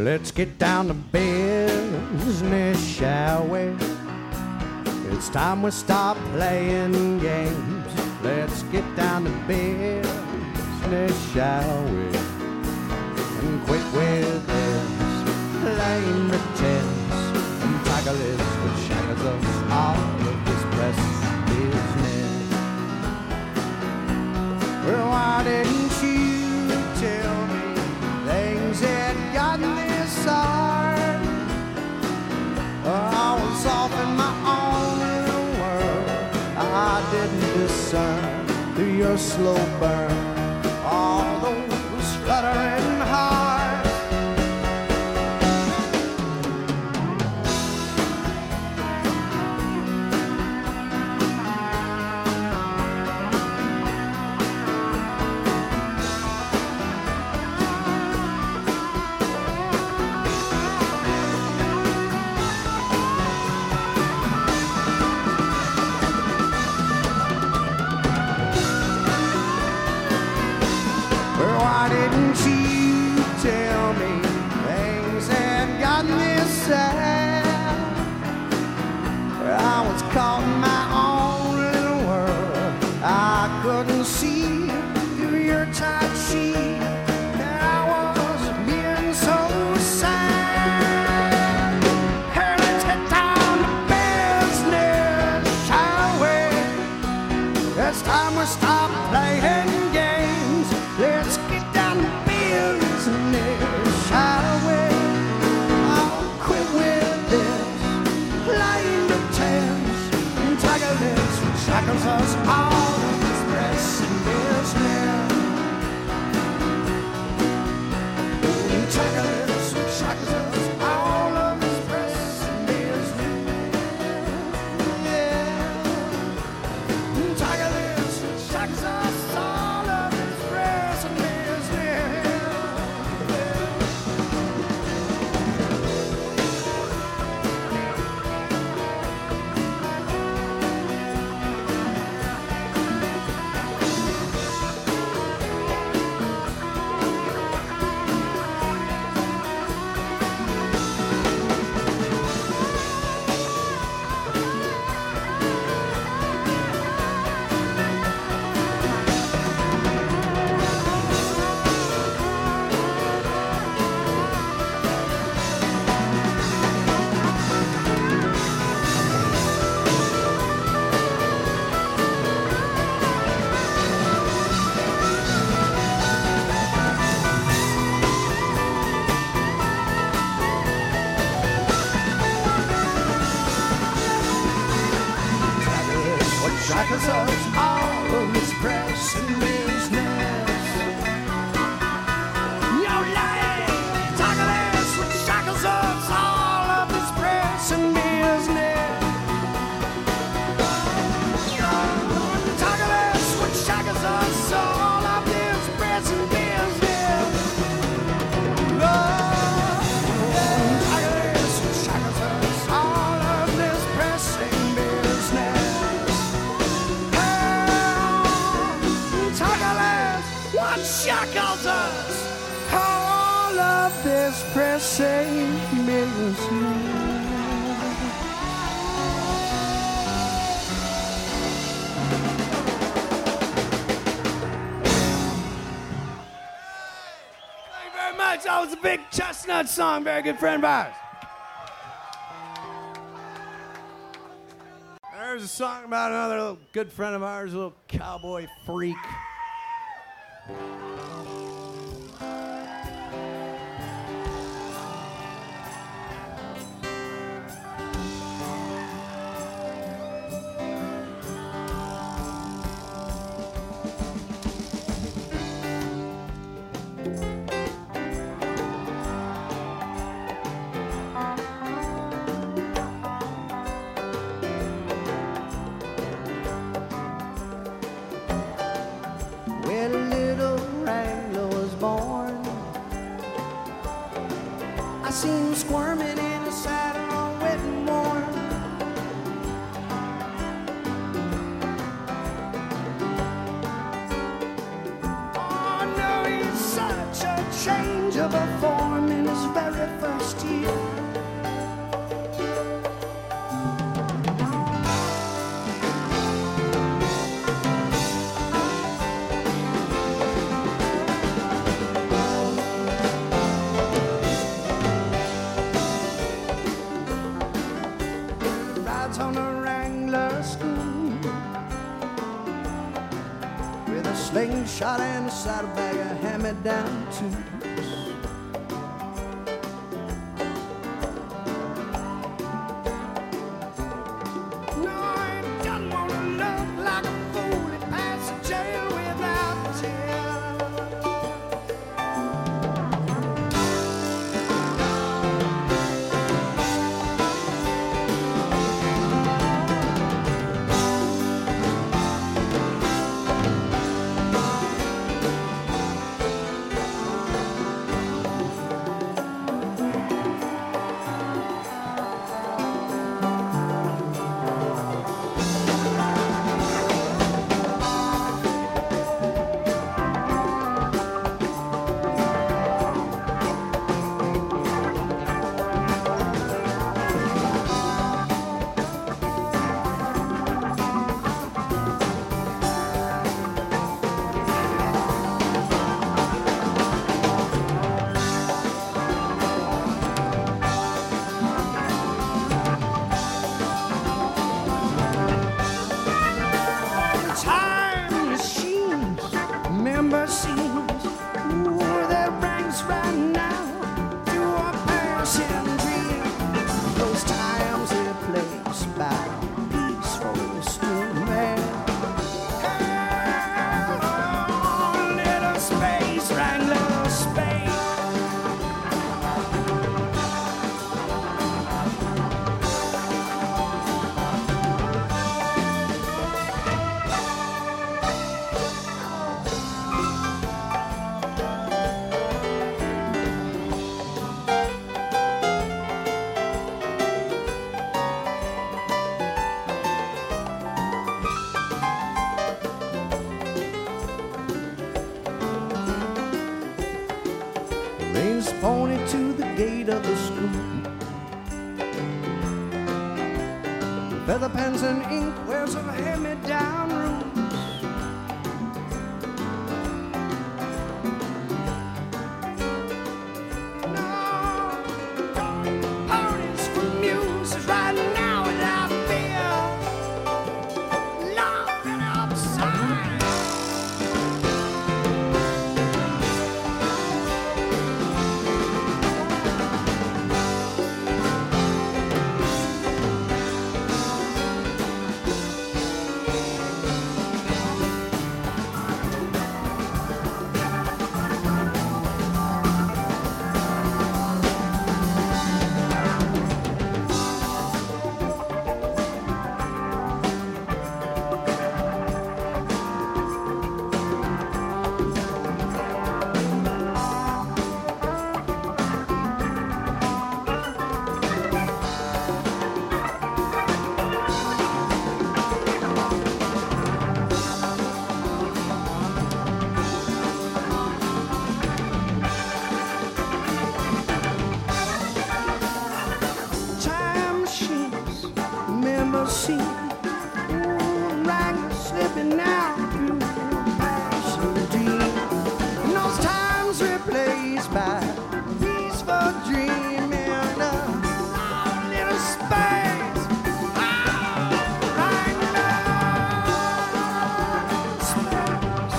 Let's get down to business, shall we? It's time we stop playing games. Let's get down to business, shall we? And quit with this lame pretense and tiger lips which shackles us all of this press business. Well, why didn't you tell me things had gotten this hard? I was off in my own little world. I didn't discern through your slow burn all those fluttering hearts. Why didn't you tell me things had gotten this sad? I was caught in my own little world. I couldn't see through your tight sheet. I was being so sad. Hey, let's get down to business, shall we? It's time we stop playing games. Let's get down to business, shall we? I'll quit with this lying pretense and tiger lips which shackles us all in this pressing business. And tiger lips which shackles us all of this pressing business. Yeah. And tiger lips which shackles us all of this pressing business. Shackles us all of this press and business. No lying, tigerless, which shackles us all of this press and business. Tigerless, which shackles us all of this press and business. Tigerless, which shackles us all of this press and business. What shackles us? All of this pressing business. Thank you very much. That was a big Chestnut song. Very good friend of ours. There's a song about another little good friend of ours, a little cowboy freak. When little Wrangler was born, I seen him squirming in a saddle on wet and warm. Oh no, he's such a change of a form in his very first the school with a slingshot and a saddlebag, a hand-me-down too. His pony to the gate of the school. Feather pens and ink wears a hand-me-down rules. No, don't ponies for muses right now without fear. Locked and upside. Slipping now through a passion dream. And those times replaced by peaceful dream in a little space. Right now, space.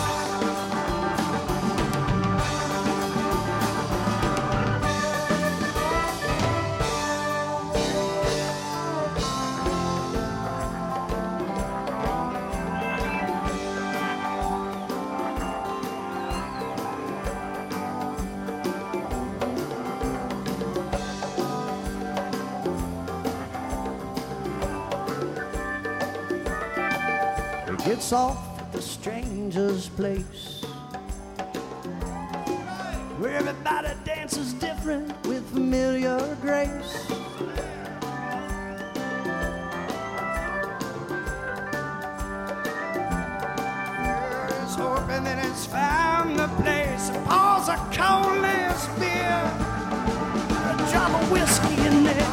Gets off at the stranger's place, where everybody dances different with familiar grace. It's hoping that it's found the place. It pours a coldness beer, a drop of whiskey in there.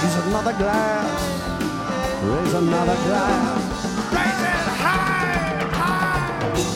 Raise another glass. Raise another glass. Raise it high, high.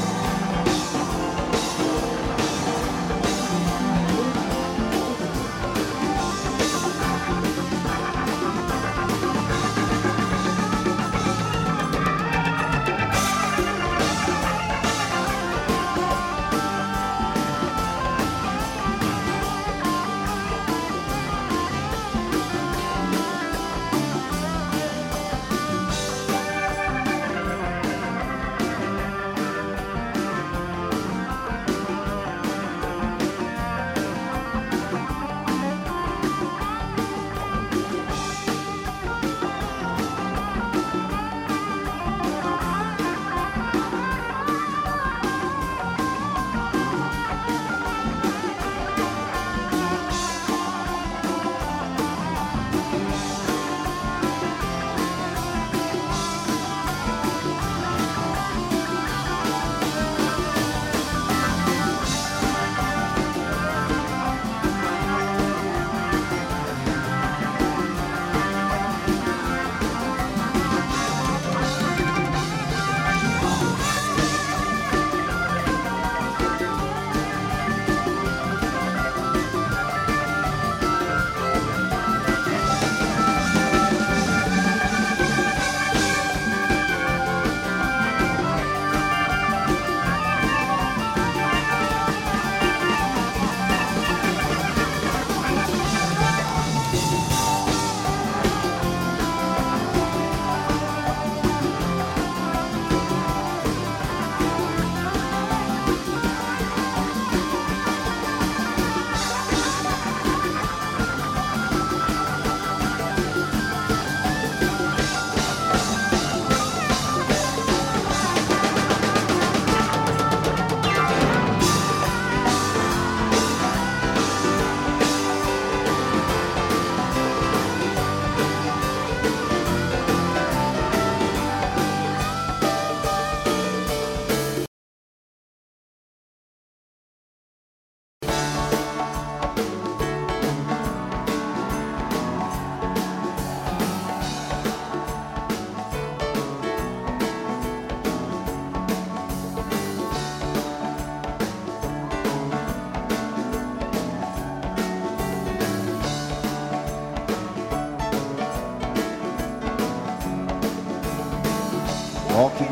Walking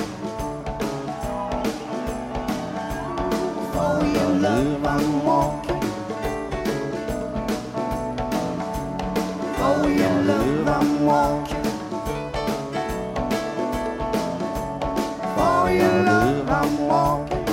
for your love, I'm walking for your love, I'm walking for your love, I'm walking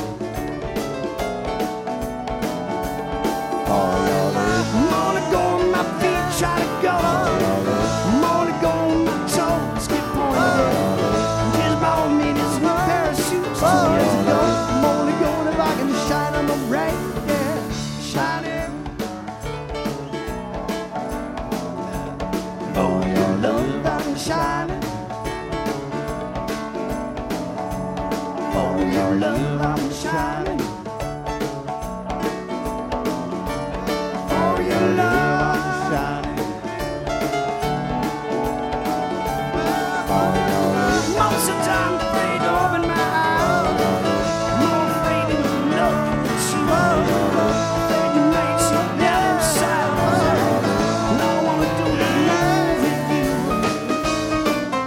for your love. I'm gonna go on my feet, try to go. I'm gonna go on my toes, skip on bought me this new pair of shoes 2 years ago. I'm only going if I can shine on the rain, yeah, shining. For your love, I'm shining. For your love, I'm shining. For your love, I'm shining. Most of the time, I'm afraid to open my eyes. I'm more afraid to look at you. Afraid to make you down inside. And all I wanna do is move with you.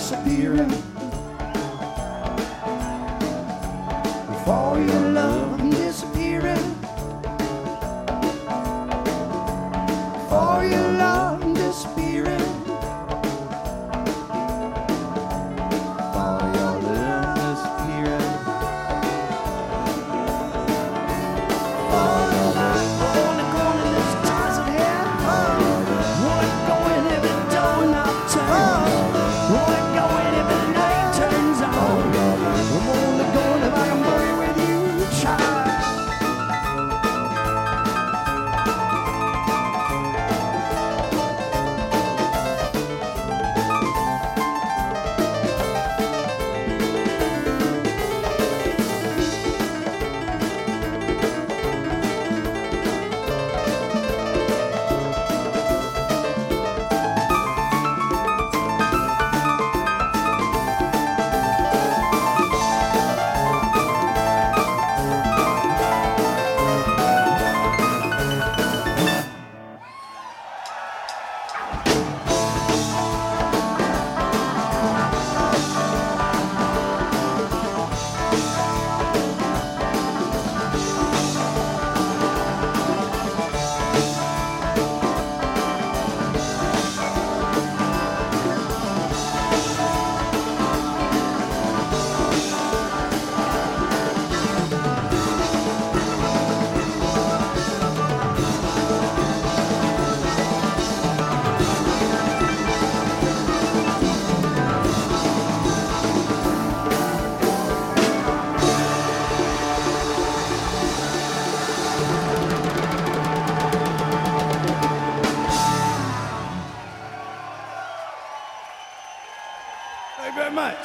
disappearing. For your love, I'm disappearing. For your love, I'm disappearing. For your love disappearing. For your love. Wanna go in this ties of hair. Wanna go in every door knob turns. Wanna go in every light turns on. Wanna go in if I can boogie with you, child. Thank you very much.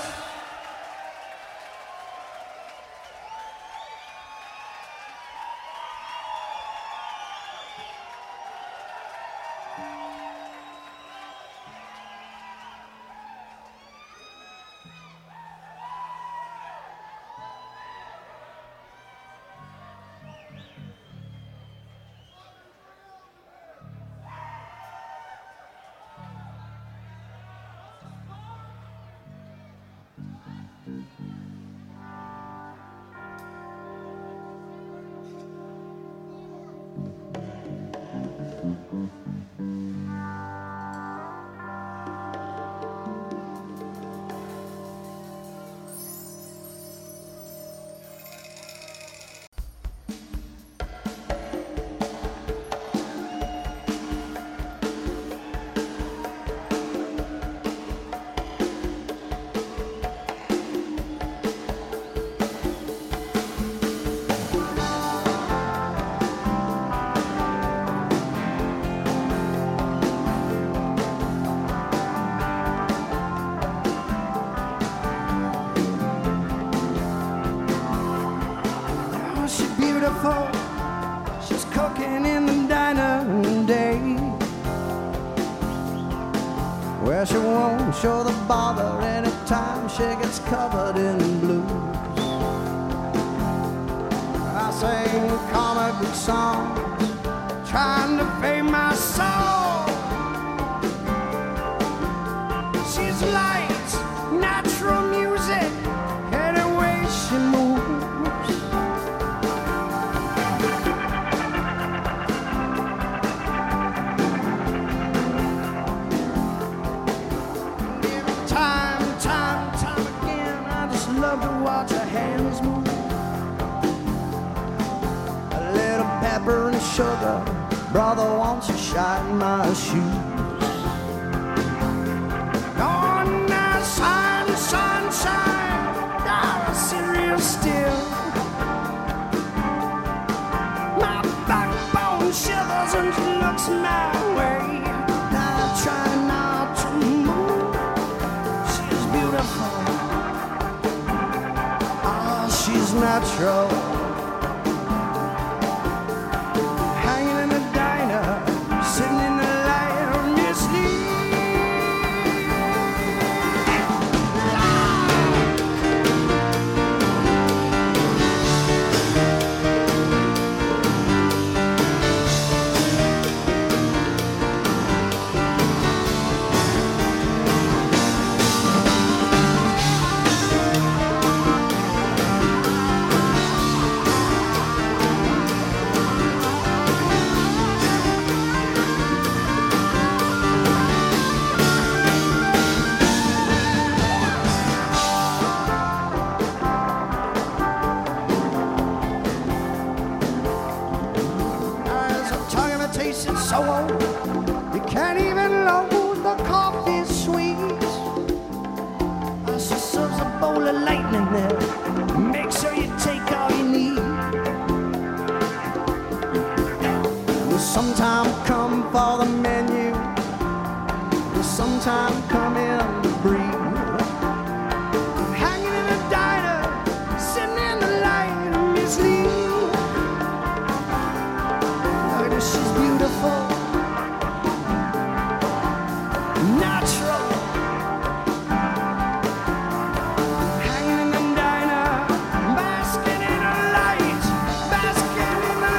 She's beautiful. She's cooking in the diner today, where she won't show the bother anytime she gets covered in blues. I sing comic book songs, trying to pay my soul. She's light, natural music, any way she moves. Time again, I just love to watch her hands move. A little pepper and sugar, brother wants to shine my shoes. On the sunshine, down a cereal still. My backbone shivers and she looks my way. I try not to move. She's beautiful. Ah, she's natural. Hanging in the diner, sitting in the light of mislead. of lightning there. Make sure you take all you need. Will sometime come for the menu. Will sometime come in to breathe. Hanging in a diner, sitting in the light, Miss Lee. Look at her, she's beautiful. Natural. Hanging in the diner, basking in the light, basking in the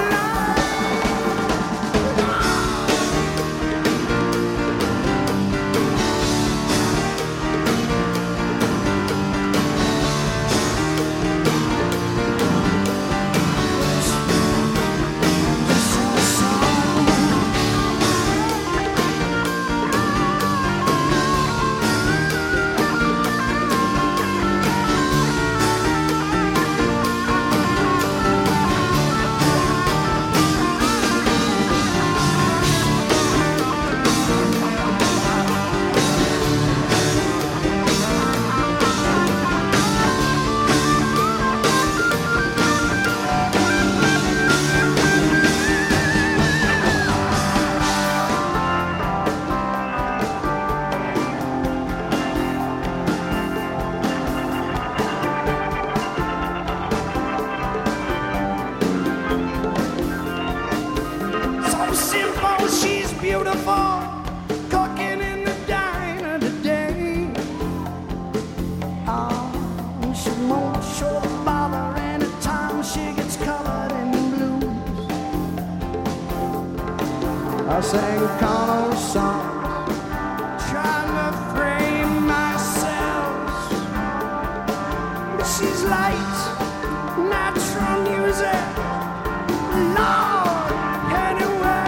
she's beautiful, cooking in the diner today. Oh, she won't show the bother anytime she gets covered in blues. I sang Connell songs, trying to frame myself. But she's light, natural music, Lord, anyway.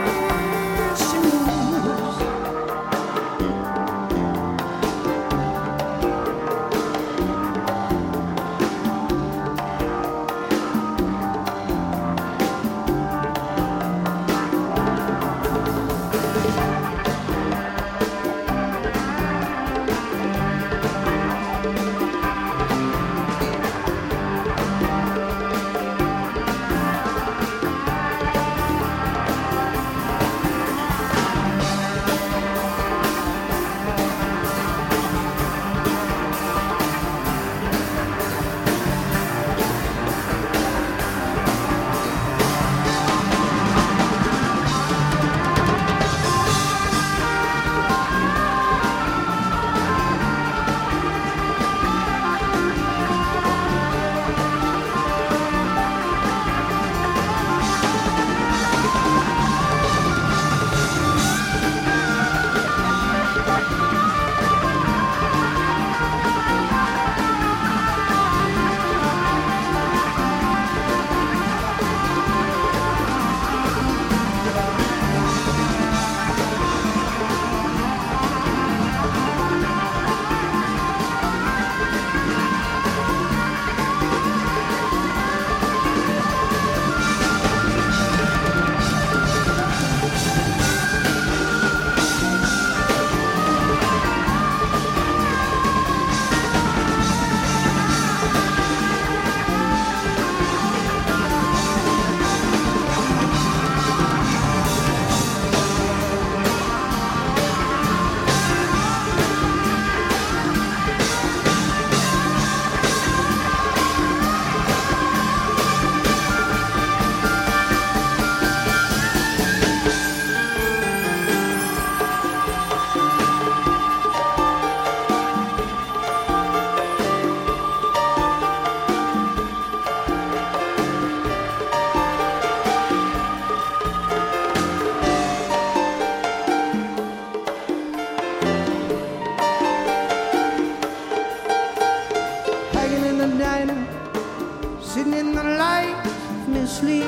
Sitting in the light, Miss Lee,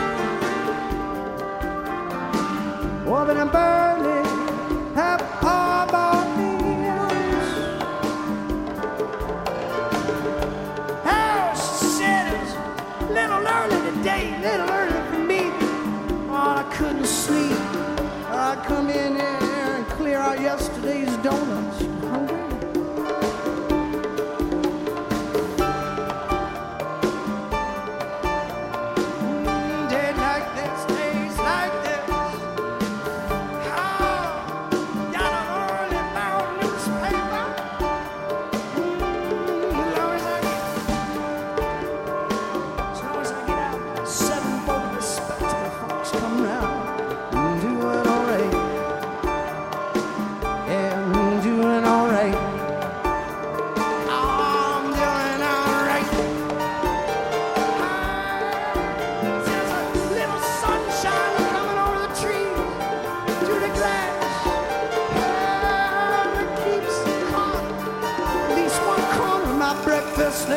warming and burning, have harbor meals. Oh, she said it was a little early today, little early for me. Oh, I couldn't sleep. I come in here and clear out yesterday's donuts. I'm hungry.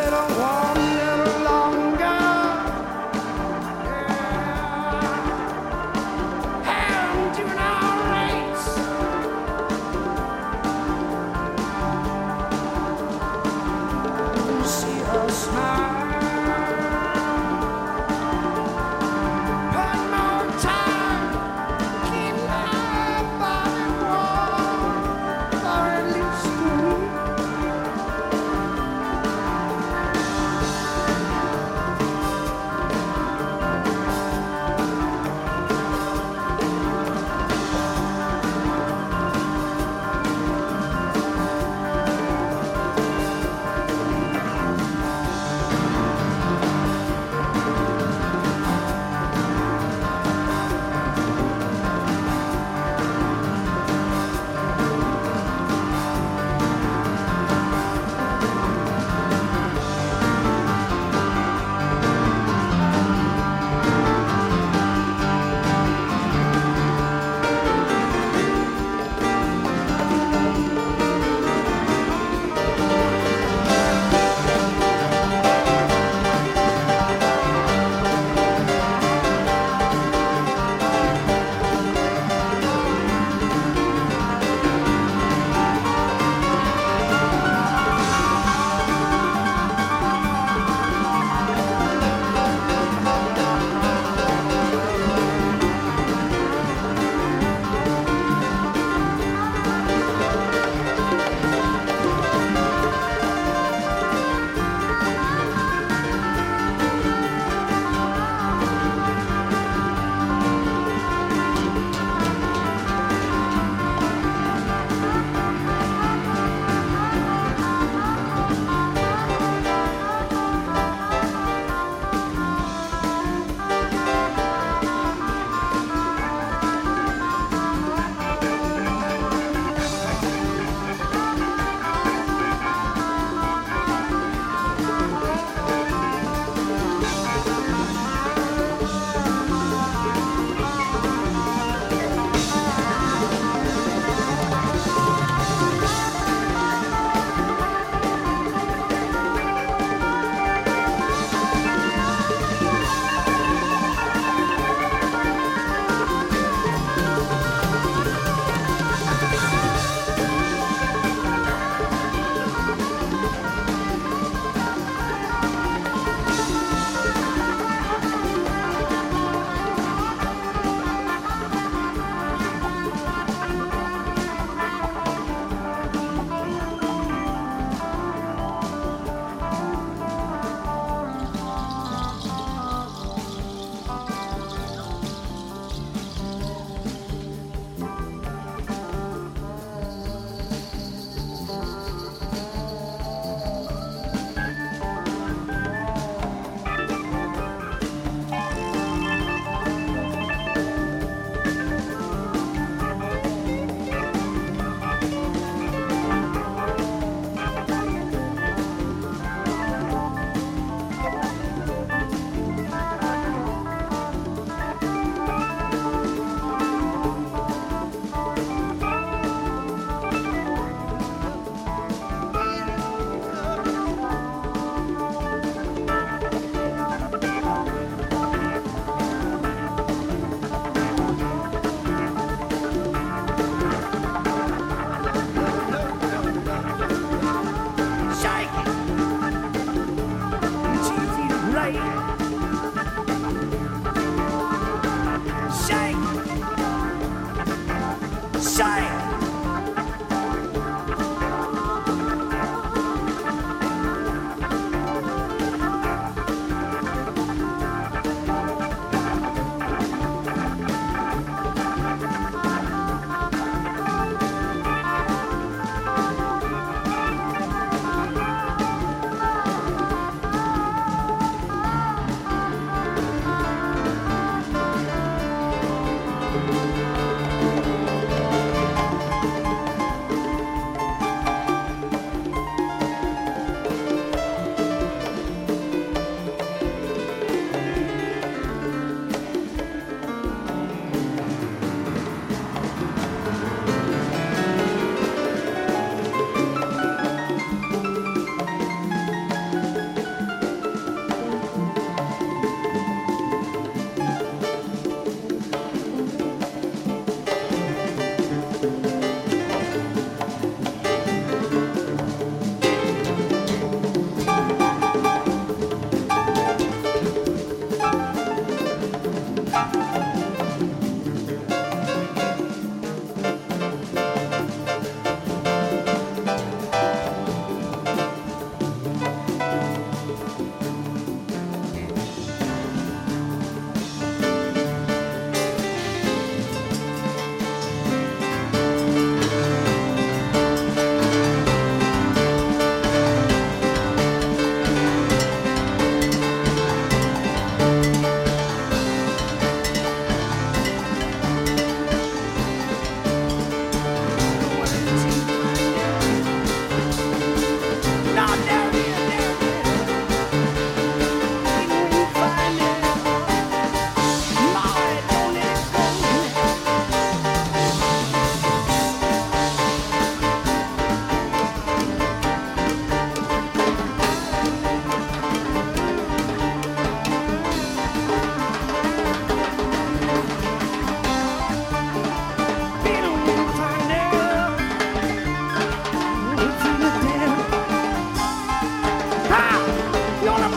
little warm, little longer. Yeah. And doing our race. See her smile. One more time, keep my body warm for at least a week.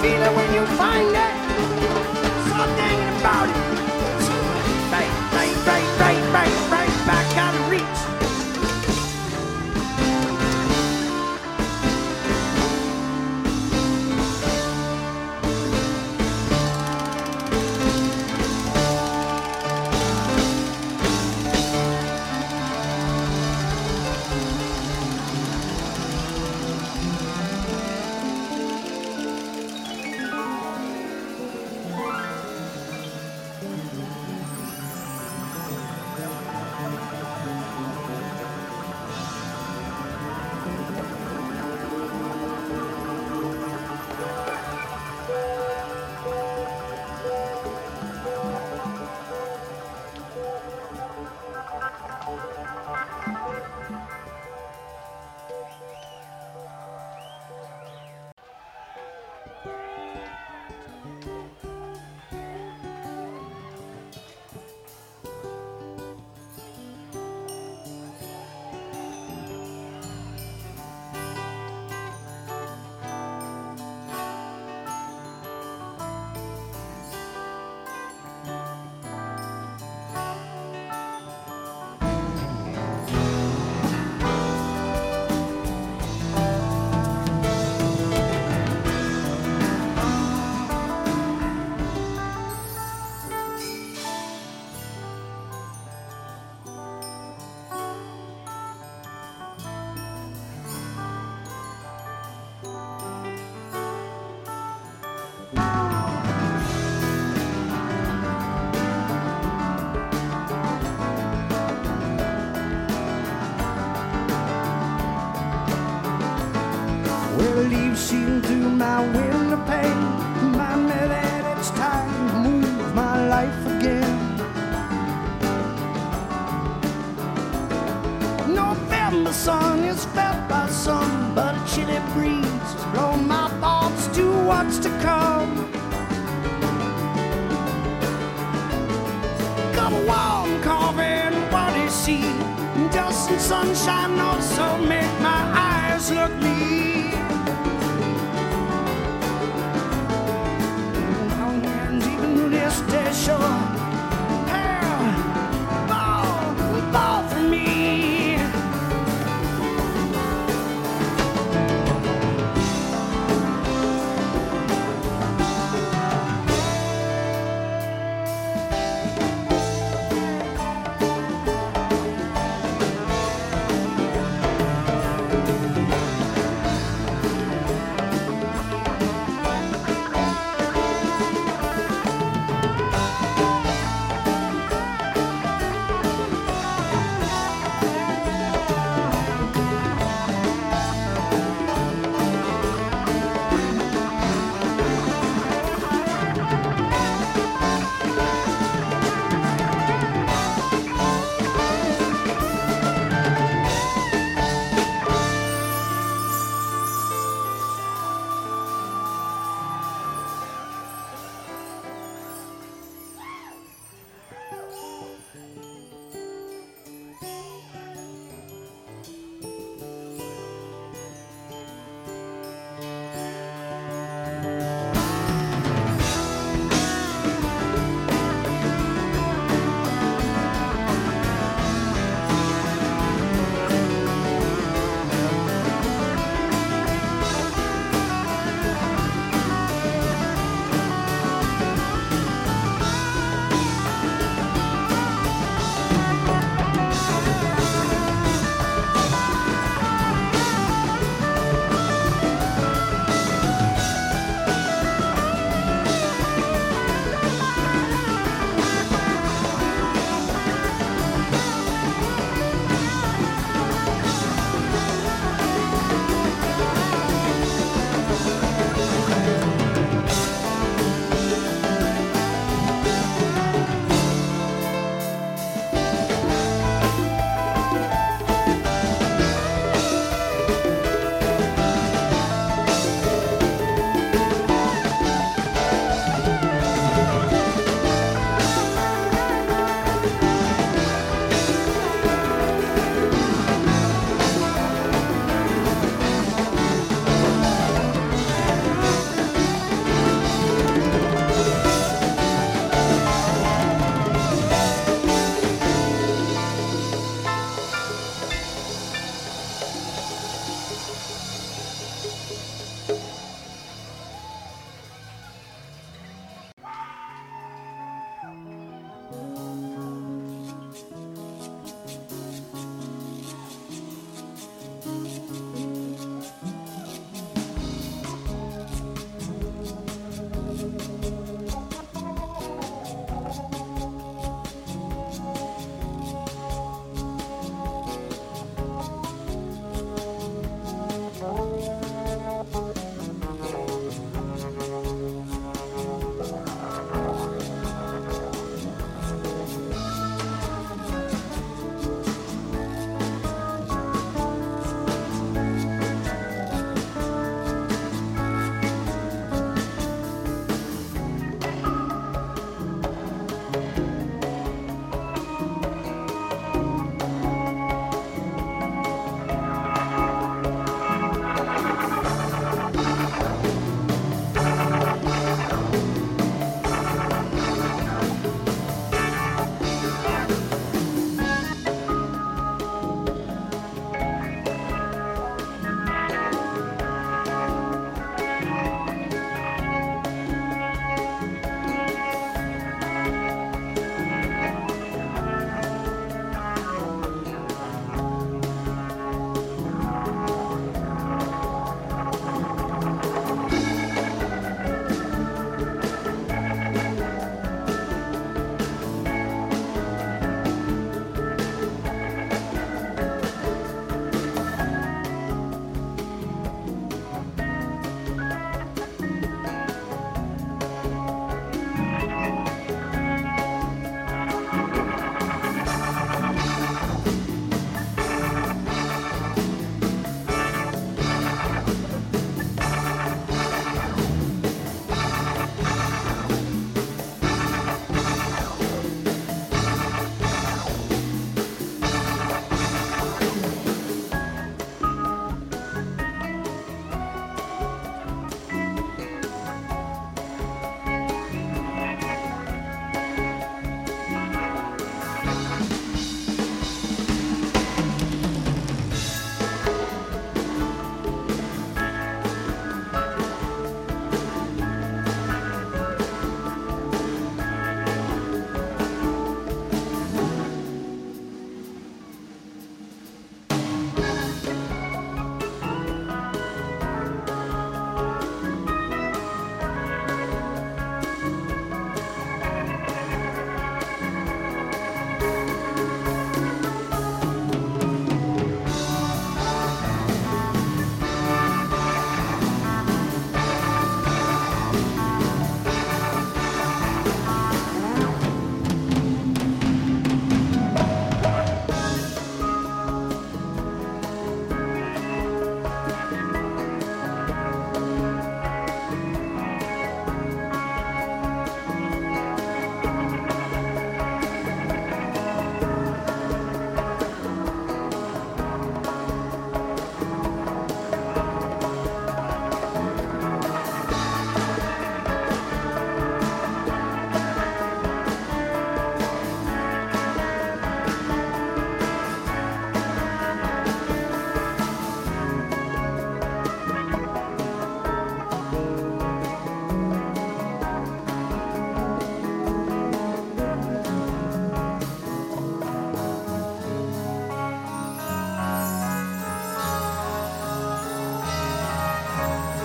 feel it when you find it. Something about it. Right back out of reach. Well, leaves seeping through my window pane remind me that it's time to move my life again. November sun is felt by some, but a chilly breeze has blown my thoughts to what's to come. Got a warm coffee, what you see, dust and sunshine also make my eyes look me